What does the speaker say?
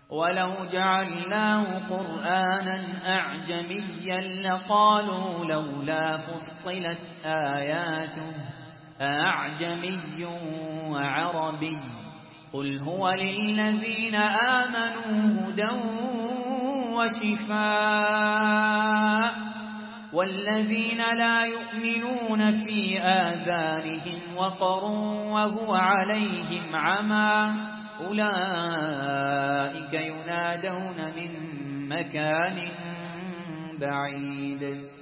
ولو جعلناه قرآنا أعجميا لقالوا لولا فصلت آياته أعجمي وعربي قل هو للذين آمنوا هدى وشفاء والذين لا يؤمنون في آذانهم وقر وهو عليهم عمى أولئك ينادون من مكان بعيد